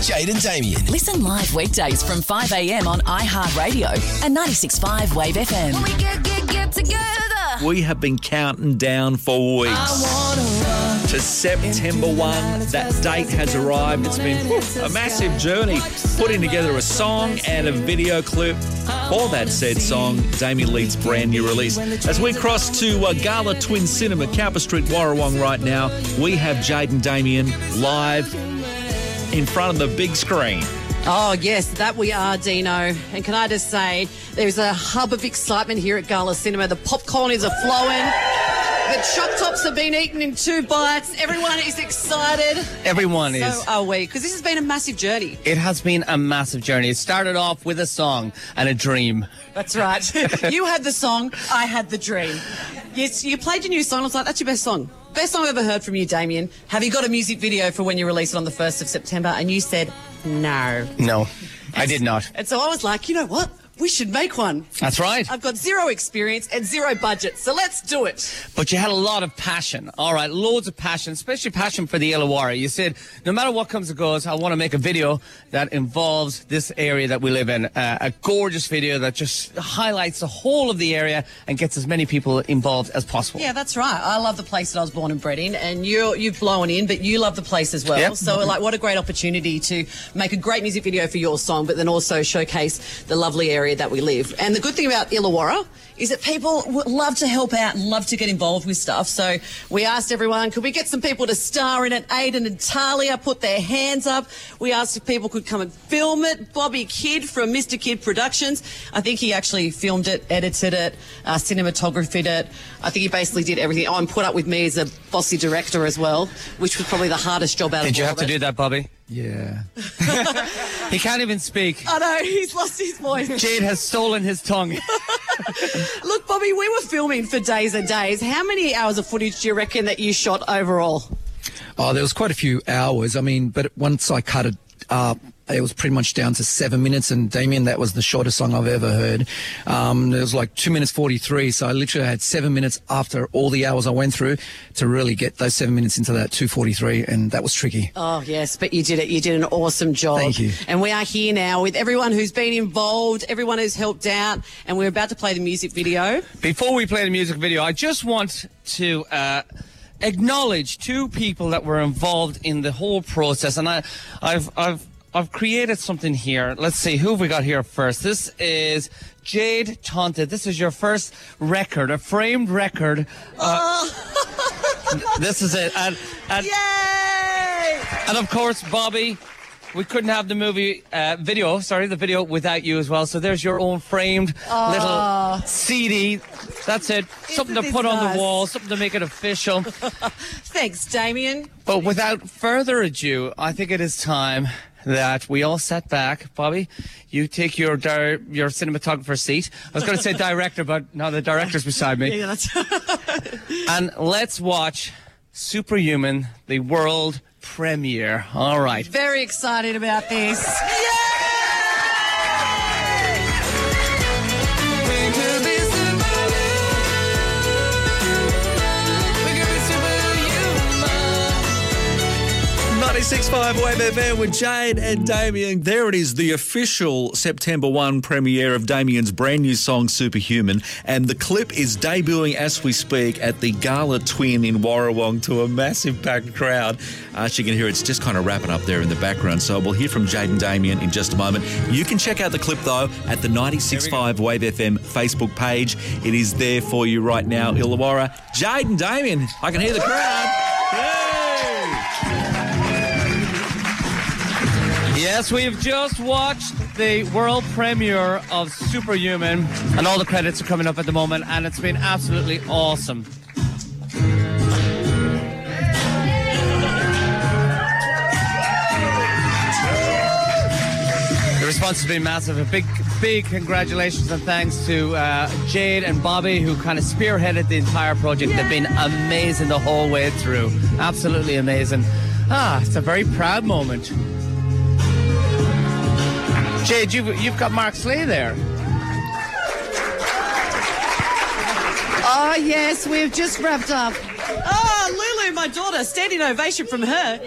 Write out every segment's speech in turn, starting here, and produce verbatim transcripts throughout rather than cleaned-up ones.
Jade and Damien. Listen live weekdays from five a.m. on iHeartRadio and ninety-six point five Wave F M. When we get, get, get together. We have been counting down for weeks to September first. That date has arrived. It's been whew, a massive journey putting together a song and a video clip for that said song, Damien Leeds' brand new release. As we cross to uh, Gala Twin Cinema, Cowper Street, Warrawong right now, we have Jade and Damien live in front of the big screen. Oh, yes, that we are, Dino. And can I just say, there's a hub of excitement here at Gala Cinema. The popcorn are flowing. The choc tops have been eaten in two bites. Everyone is excited. Everyone so is. So are we, because this has been a massive journey. It has been a massive journey. It started off with a song and a dream. That's right. You had the song, I had the dream. Yes, you played your new song. I was like, that's your best song. Best song I've ever heard from you, Damien. Have you got a music video for when you release it on the first of September? And you said, no. No, I did not. And so I was like, you know what? We should make one. That's right. I've got zero experience and zero budget, so let's do it. But you had a lot of passion. All right, loads of passion, especially passion for the Illawarra. You said, no matter what comes or goes, I want to make a video that involves this area that we live in. Uh, a gorgeous video that just highlights the whole of the area and gets as many people involved as possible. Yeah, that's right. I love the place that I was born and bred in, and you, you've blown in, but you love the place as well. Yep. So, like, what a great opportunity to make a great music video for your song, but then also showcase the lovely area that we live. And the good thing about Illawarra is that people would love to help out and love to get involved with stuff. So we asked everyone, could we get some people to star in it? Aidan and Talia put their hands up. We asked if people could come and film it. Bobby Kidd from Mister Kidd Productions. I think he actually filmed it, edited it, uh, cinematographed it. I think he basically did everything. Oh, and put up with me as a bossy director as well, which was probably the hardest job out of all of it. Did you have to do that, Bobby? Yeah. He can't even speak. I know, he's lost his voice. Jade has stolen his tongue. Look, Bobby, we were filming for days and days. How many hours of footage do you reckon that you shot overall? Oh, there was quite a few hours. I mean, but once I cut it up, it was pretty much down to seven minutes. And Damien, that was the shortest song I've ever heard. Um, it was like two minutes forty-three. So I literally had seven minutes after all the hours I went through to really get those seven minutes into that two forty-three. And that was tricky. Oh, yes, but you did it. You did an awesome job. Thank you. And we are here now with everyone who's been involved, everyone who's helped out, and we're about to play the music video. Before we play the music video, I just want to uh, acknowledge two people that were involved in the whole process. And I, I've, I've, I've created something here. Let's see, who have we got here first? This is Jade Taunted. This is your first record, a framed record. Uh, oh. This is it. And, and, Yay! And of course, Bobby, we couldn't have the movie uh, video, sorry, the video without you as well. So there's your own framed oh. little C D. That's it. Isn't something to put nice? on the wall, something to make it official. Thanks, Damien. But without further ado, I think it is time that we all sat back. Bobby, you take your di- your cinematographer seat. I was going to say director, but now the director's beside me. Yeah, that's and let's watch Superhuman, the world premiere. All right. Very excited about this. Yay! ninety-six point five Wave F M with Jade and Damien. There it is, the official September first premiere of Damien's brand new song, Superhuman. And the clip is debuting as we speak at the Gala Twin in Warrawong to a massive packed crowd. Uh, as you can hear, it's just kind of wrapping up there in the background. So we'll hear from Jade and Damien in just a moment. You can check out the clip, though, at the ninety-six point five Wave F M Facebook page. It is there for you right now, Illawarra. Jade and Damien, I can hear the crowd. Yes, we've just watched the world premiere of Superhuman, and all the credits are coming up at the moment, and it's been absolutely awesome. The response has been massive. A big, big congratulations and thanks to uh, Jade and Bobby, who kind of spearheaded the entire project. They've been amazing the whole way through. Absolutely amazing. Ah, it's a very proud moment. Jade, you've, you've got Mark Slay there. Oh, yes, we've just wrapped up. Oh, Lulu know, my daughter, standing ovation from her.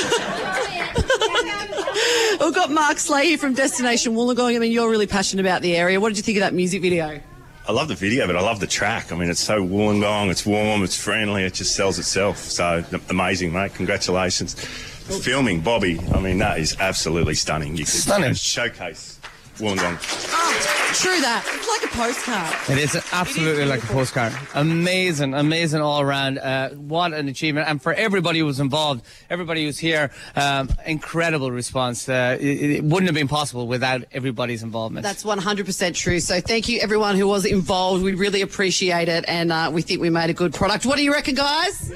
We've got Mark Slay here from Destination Wollongong. I mean, you're really passionate about the area. What did you think of that music video? I love the video, but I love the track. I mean, it's so Wollongong, it's warm, it's friendly, it just sells itself. So amazing, mate. Congratulations. The filming, Bobby, I mean, that is absolutely stunning. You could Stunning. showcase Wollongong. Oh, true that. It's like a postcard. It is absolutely like a postcard. Amazing, amazing all around. Uh, what an achievement. And for everybody who was involved, everybody who's here, um, incredible response. Uh, it, it wouldn't have been possible without everybody's involvement. That's one hundred percent true. So thank you, everyone who was involved. We really appreciate it, and uh, we think we made a good product. What do you reckon, guys?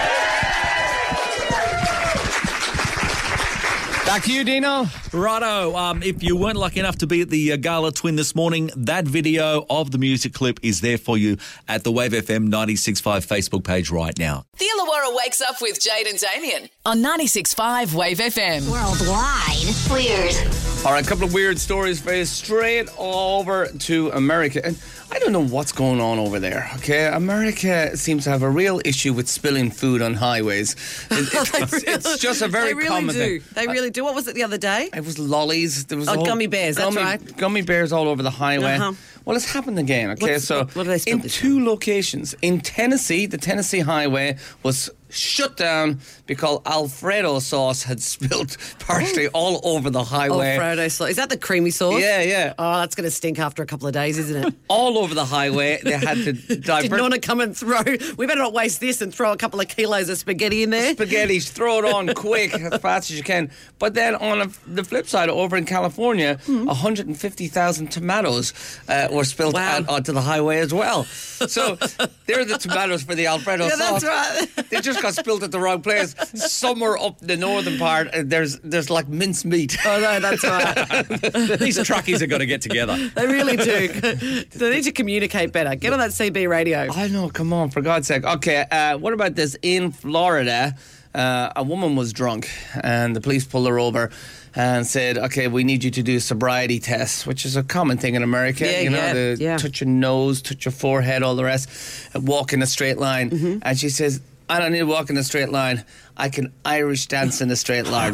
Back to you, Dino. Righto. Um, if you weren't lucky enough to be at the uh, Gala Twin this morning, that video of the music clip is there for you at the Wave F M ninety-six point five Facebook page right now. The Illawarra Wakes Up with Jade and Damien on ninety-six point five Wave F M. Worldwide. Weird. All right, a couple of weird stories for you. Straight over to America. And I don't know what's going on over there, okay? America seems to have a real issue with spilling food on highways. It, it, it's, it's just a very they really common do. thing. They really do. What was it the other day? It was lollies. There was Oh, all- gummy bears, that's gummy, right. Gummy bears all over the highway. Uh-huh. Well, it's happened again, okay? What's- so what- what do they spill in this two locations. In Tennessee, the Tennessee highway was shut down because Alfredo sauce had spilled partially all over the highway. Alfredo sauce. Is that the creamy sauce? Yeah, yeah. Oh, that's going to stink after a couple of days, isn't it? All over the highway. They had to divert. Didn't want to come and throw. We better not waste this and throw a couple of kilos of spaghetti in there. Spaghetti, throw it on quick, as fast as you can. But then on a, the flip side, over in California, one hundred fifty thousand tomatoes uh, were spilled Wow. out onto the highway as well. So they're the tomatoes for the Alfredo Yeah, sauce. that's right. They just got spilled at the wrong place. Somewhere up the northern part, uh, there's there's like minced meat. Oh, no, that's right. These truckies are going to get together. They really do. They need to communicate better. Get on that C B radio. I know, come on, for God's sake. Okay, uh, what about this? In Florida, uh, a woman was drunk and the police pulled her over and said, okay, we need you to do sobriety tests, which is a common thing in America. Yeah, you know, yeah, the yeah. touch your nose, touch your forehead, all the rest, and walk in a straight line. Mm-hmm. And she says, I don't need to walk in a straight line. I can Irish dance in a straight line.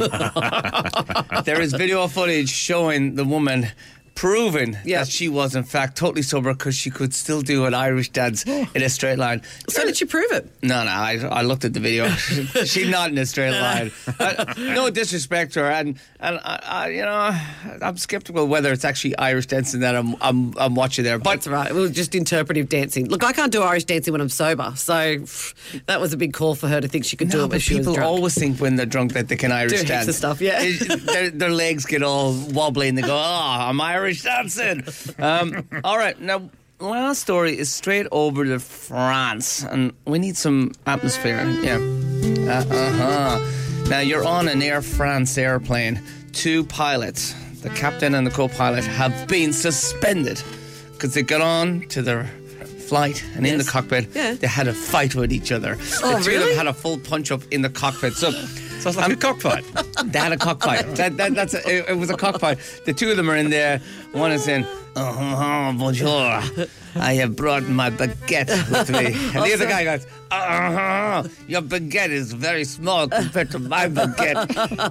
There is video footage showing the woman proving Yeah. that she was in fact totally sober because she could still do an Irish dance in a straight line. So did you prove it? No, no, I, I looked at the video. She's not in a straight line. Uh, no disrespect to her, and and I, I, you know, I'm skeptical whether it's actually Irish dancing that I'm I'm, I'm watching there. But That's right. It was just interpretive dancing. Look, I can't do Irish dancing when I'm sober, so pff, that was a big call for her to think she could do no, it when but she was people drunk. always think when they're drunk that they can Irish Do heaps dance. of stuff, yeah. It- their, their legs get all wobbly and they go, oh, I'm Irish dancing. Um, all right, now, last story is straight over to France, and we need some atmosphere. Yeah. Uh, uh-huh. Now, you're on an Air France airplane. Two pilots, the captain and the co-pilot, have been suspended because they got on to their flight and in the Yes. cockpit Yeah. they had a fight with each other. Oh, the two of really? them had a full punch-up in the cockpit. So Sounds like a cockfight. they had a cockfight. That, that, that's a, it, it was a cockfight. The two of them are in there. One is saying, "Oh, bonjour. I have brought my baguette with me." And the other guy goes, "Uh-huh. Your baguette is very small compared to my baguette.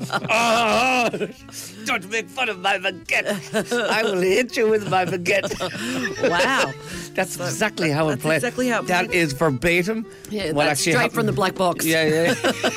Uh-huh. Don't make fun of my baguette. I will hit you with my baguette." Wow. That's exactly how it that's played. exactly how it That played. is verbatim. Yeah, what that's actually straight happened. from the black box. Yeah, yeah.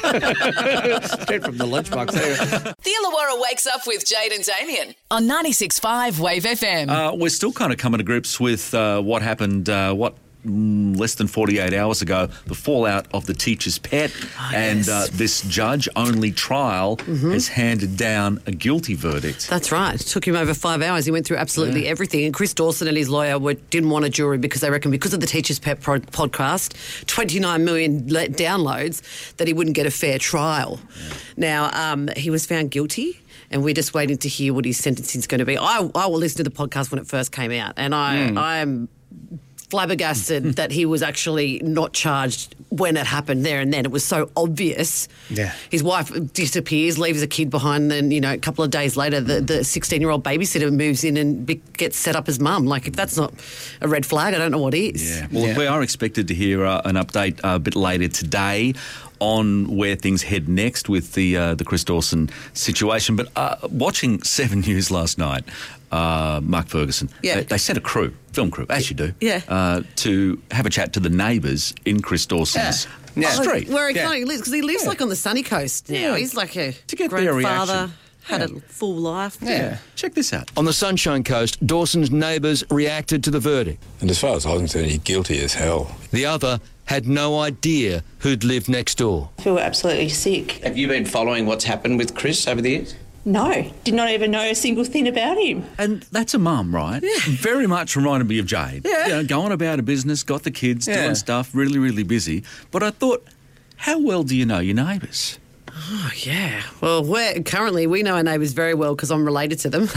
Straight from the lunchbox. Anyway. The Illawarra Wakes Up with Jade and Damien on ninety-six point five Wave F M. Uh, we're still kind of coming to grips with uh, what happened, uh, what, mm, less than forty-eight hours ago, the fallout of the teacher's pet. and uh, this judge-only trial has handed down a guilty verdict. That's right. It took him over five hours. He went through absolutely everything. And Chris Dawson and his lawyer were, didn't want a jury because they reckon because of the Teacher's Pet pro- podcast, twenty-nine million le- downloads, that he wouldn't get a fair trial. Now, um, he was found guilty. And we're just waiting to hear what his sentencing is going to be. I, I will listen to the podcast when it first came out. And I, I am flabbergasted that he was actually not charged when it happened there and then. It was so obvious. Yeah. His wife disappears, leaves a kid behind, and, you know, a couple of days later, the, the sixteen-year-old babysitter moves in and be, gets set up as mum. Like, if that's not a red flag, I don't know what is. Yeah. Well, Yeah. we are expected to hear uh, an update uh, a bit later today on where things head next with the uh, the Chris Dawson situation. But uh, watching Seven News last night, uh, Mark Ferguson, Yeah. they, they sent a crew, film crew, as you do, Yeah. uh, to have a chat to the neighbours in Chris Dawson's Yeah. street. Where he Yeah. currently lives, because he lives like on the sunny coast now. Yeah. He's like a To get their grandfather, reaction. had Yeah. a full life. Yeah. Check this out. On the Sunshine Coast, Dawson's neighbours reacted to the verdict. And as far as I'm concerned, he's guilty as hell. The other had no idea who'd lived next door. I feel absolutely sick. Have you been following what's happened with Chris over the years? No, did not even know a single thing about him. And that's a mum, right? Yeah. Very much reminded me of Jade. Yeah. You know, going about a business, got the kids, Yeah. doing stuff, really, really busy. But I thought, how well do you know your neighbours? Oh, yeah. Well, we're, currently we know our neighbours very well because I'm related to them.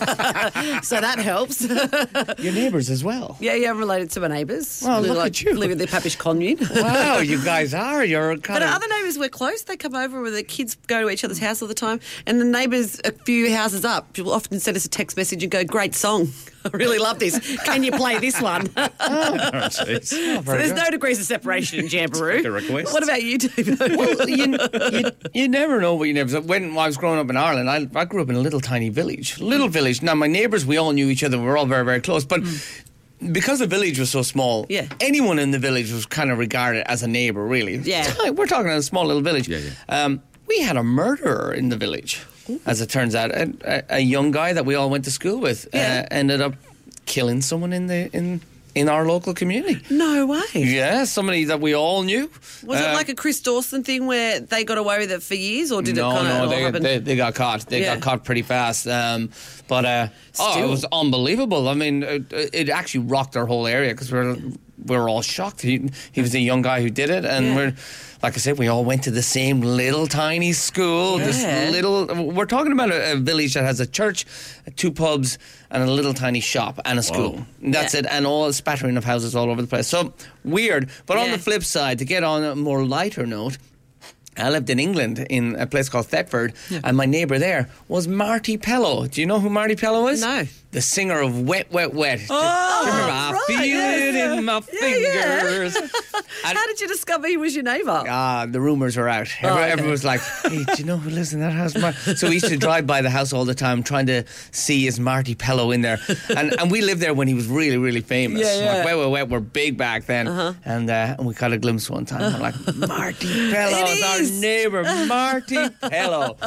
So that helps. Your neighbours as well. Yeah, yeah, I'm related to my neighbours. Well, We look like, at you. live in the Papish commune. Wow, you guys are. You're kind But of. our other neighbours, we're close. They come over with the kids go to each other's house all the time. And the neighbours a few houses up will often send us a text message and go, great song. I really love this. Can you play this one? Oh, jeez. So there's no degrees of separation in Jamboree. a request. What about you, David? Well, you, you, you never know what you never. When I was growing up in Ireland, I, I grew up in a little tiny village. Little village. Now, my neighbours, we all knew each other. We were all very, very close. But because the village was so small, Yeah. anyone in the village was kind of regarded as a neighbour, really. Yeah. We're talking a small little village. Yeah, yeah. Um, we had a murderer in the village, as it turns out. A, a, a young guy that we all went to school with Yeah. uh, ended up killing someone in the in in our local community. No way. Yeah, somebody that we all knew. Was Uh, it like a Chris Dawson thing where they got away with it for years, or did no, it kind of no, all they, happen? they they got caught. They Yeah. got caught pretty fast. Um, but uh, oh, it Still. was unbelievable. I mean, it, it actually rocked our whole area because we we're we were all shocked. He he was a young guy who did it, and Yeah. we're. Like I said, we all went to the same little tiny school. Yeah. This little, we're talking about a, a village that has a church, two pubs, and a little tiny shop and a school. That's Yeah. it, and all a spattering of houses all over the place. So weird. But on Yeah. the flip side, to get on a more lighter note, I lived in England in a place called Thetford, and my neighbour there was Marty Pellow. Do you know who Marty Pellow is? No. The singer of Wet, Wet, Wet. Oh, Do you remember? I right, feel yes, it yeah. in my Yeah, yeah. fingers. And- How did you discover he was your neighbour? Ah, the rumours were out. Every, Oh, okay. Everyone was like, hey, do you know who lives in that house? Mar-" So we used to drive by the house all the time trying to see is Marty Pellow in there. And and we lived there when he was really, really famous. Yeah, yeah. Like, Wet, Wet, Wet were big back then. And, uh, and we caught a glimpse one time. We're like, Marty Pellow It is our is. neighbour. Marty Pellow.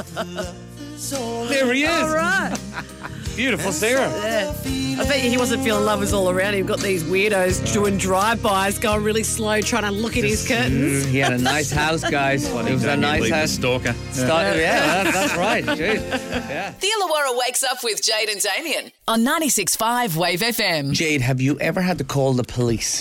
There he is. All right. Beautiful singer. Yeah. I bet you he wasn't feeling lovers all around him. Got these weirdos doing drive-bys, going really slow, trying to look at his curtains. He had a nice house, guys. It was a nice Leave the house. stalker. Start- yeah, that, that's right. Jeez. Yeah. The Illawarra Wakes Up with Jade and Damien on ninety-six point five Wave F M. Jade, have you ever had to call the police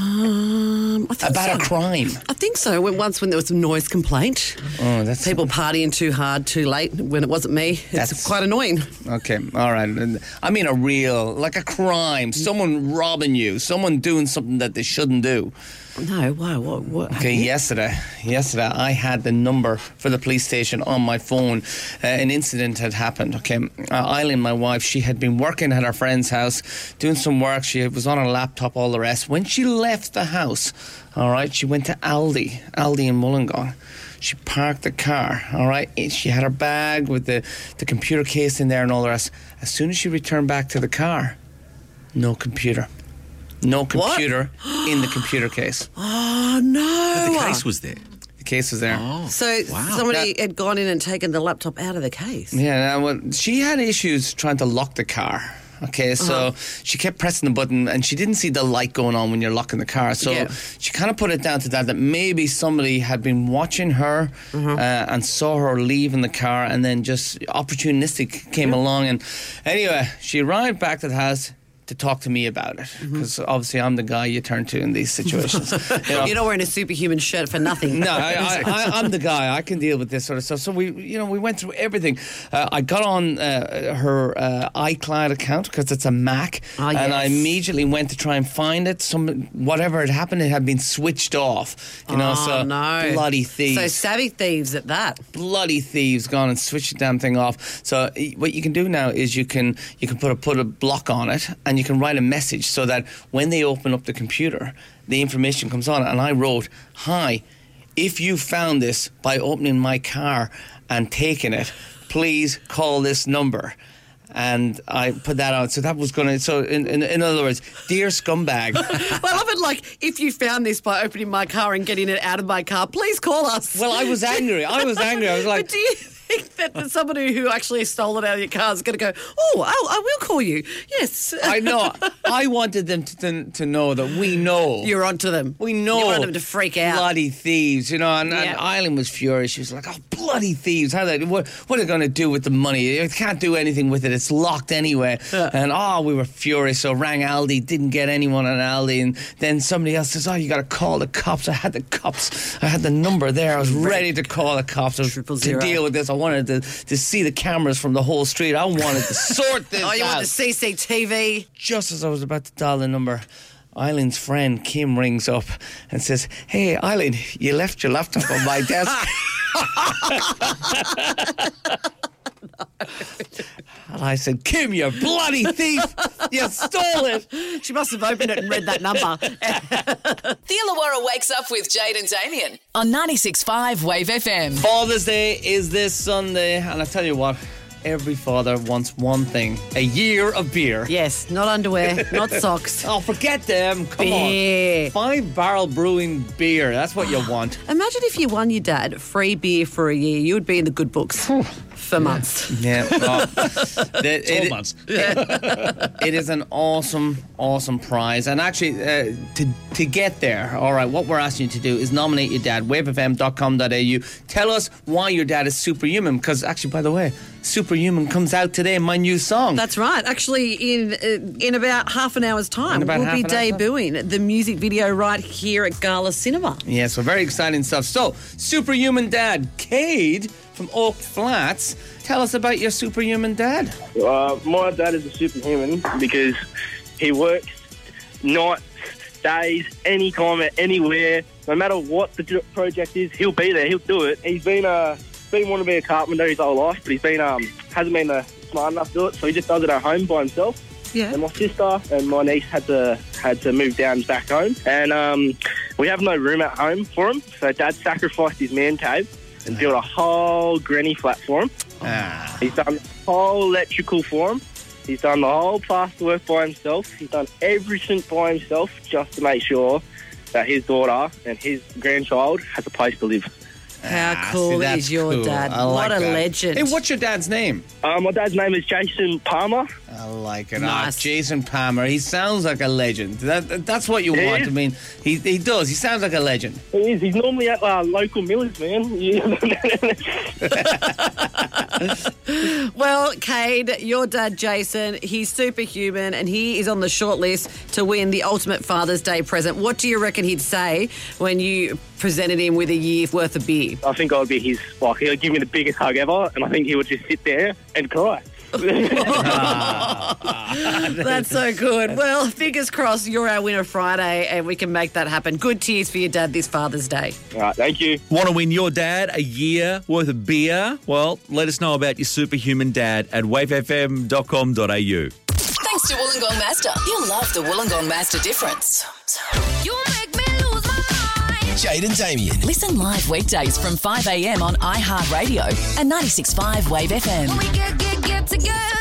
Um, I think about so. a crime? I think so. When, once when there was a noise complaint, Oh, that's people partying too hard, too late. When it wasn't me, it's That's- quite annoying. Okay, all right. And I mean a real, like a crime. Someone robbing you. Someone doing something that they shouldn't do. No, why? What? What? Okay, yesterday, yesterday I had the number for the police station on my phone. Uh, an incident had happened. Okay, uh, Eileen, my wife, she had been working at her friend's house, doing some work. She was on her laptop, all the rest. When she left the house, all right, she went to Aldi, Aldi in Mullingar. She parked the car, all right. She had her bag with the, the computer case in there and all the rest. As soon as she returned back to the car, no computer. No computer in the computer case. Oh no! The case was there. The case was there. So Wow. somebody had gone in and taken the laptop out of the case. Yeah, now, well, she had issues trying to lock the car. Okay, so she kept pressing the button and she didn't see the light going on when you're locking the car. So Yeah. she kind of put it down to that, that maybe somebody had been watching her uh, and saw her leaving the car and then just opportunistic came along. And anyway, she arrived back to the house to talk to me about it because obviously I'm the guy you turn to in these situations. You know? You're not wearing a superhuman shirt for nothing. No, I, I, I, I'm the guy. I can deal with this sort of stuff. So we, you know, we went through everything. Uh, I got on uh, her uh, iCloud account because it's a Mac, Ah, and I yes. immediately went to try and find it. Some whatever had happened, it had been switched off. You know, Oh, so no. bloody thieves. So savvy thieves at that. bloody thieves gone and switched the damn thing off. So y- what you can do now is you can you can put a put a block on it and you can write a message so that when they open up the computer, the information comes on. And I wrote, "Hi, if you found this by opening my car and taking it, please call this number. And I put that on. So that was going to... So in, in in other words, dear scumbag. Well, I love it like, if you found this by opening my car and getting it out of my car, please call us. Well, I was angry. I was angry. I was like... But do you think that somebody who actually stole it out of your car is going to go, oh, I'll, I will call you. Yes. I know. I wanted them to, to to know that we know. You're onto them. We know. You want them to freak out. Bloody thieves, you know. And, Yeah. and Eileen was furious. She was like, oh, bloody thieves. How they, what, what are they going to do with the money? They can't do anything with it. It's locked anyway. Yeah. And, oh, we were furious. So rang Aldi, didn't get anyone on Aldi. And then somebody else says, oh, you got to call the cops. I had the cops. I had the number there. I was ready to call the cops. I was Triple to zero. deal with this. I wanted to, to see the cameras from the whole street. I wanted to sort this Oh, you out. want the C C T V? Just as I was about to dial the number, Eileen's friend Kim rings up and says, hey, Eileen, you left your laptop on my desk. And I said, Kim, you bloody thief! You stole it! She must have opened it and read that number. The Illawarra Wakes Up with Jade and Damien on ninety-six point five Wave F M. Father's Day is this Sunday, and I tell you what, every father wants one thing, a year of beer. Yes, not underwear, not socks. Oh, forget them. Come Beer. on. Five barrel brewing beer. That's what you want. Imagine if you won your dad free beer for a year. You would be in the good books for months. Yeah. Well, the, it, months. it is an awesome, awesome prize. And actually, uh, to to get there, all right, what we're asking you to do is nominate your dad, wave f m dot com dot a u. Tell us why your dad is superhuman. Because actually, by the way, Superhuman comes out today, my new song. That's right. Actually, in uh, in about half an hour's time, about we'll half be an hour's time? debuting the music video right here at Gala Cinema. Yeah, so very exciting stuff. So, Superhuman Dad, Cade from Oak Flats. Tell us about your superhuman dad. Uh, my dad is a superhuman because he works nights, days, anytime, anywhere. No matter what the jo- project is, he'll be there. He'll do it. He's been uh, been wanting to be a carpenter his whole life, but he's been um, hasn't been uh, smart enough to do it, so he just does it at home by himself. Yeah. And my sister and my niece had to had to move down back home, and um, we have no room at home for him. So Dad sacrificed his man cave and built a whole granny flat for him. Ah. He's done the whole electrical for him. He's done the whole plasterwork by himself. He's done everything by himself just to make sure that his daughter and his grandchild has a place to live. How Ah, cool see, that's is your cool. dad? I What like a that. legend. Hey, what's your dad's name? Uh, my dad's name is Jason Palmer. I like it. Nice. Ah, Jason Palmer. He sounds like a legend. That, that- that's what you He want. is. I mean, he he does. He sounds like a legend. He is. He's normally at uh, local millers, man. Well, Cade, your dad, Jason, he's superhuman and he is on the short list to win the ultimate Father's Day present. What do you reckon he'd say when you presented him with a year's worth of beer? I think I would be his, like, he would give me the biggest hug ever, and I think he would just sit there and cry. That's so good. Well, fingers crossed you're our winner Friday and we can make that happen. Good tears for your dad this Father's Day. All right, thank you. Want to win your dad a year worth of beer? Well, let us know about your superhuman dad at wave f m dot com dot a u. Thanks to Wollongong Master. You'll love the Wollongong Master difference. You make me lose my mind. Jade and Damien. Listen live weekdays from five a m on iHeartRadio and ninety-six point five Wave F M. When we get, get, get together.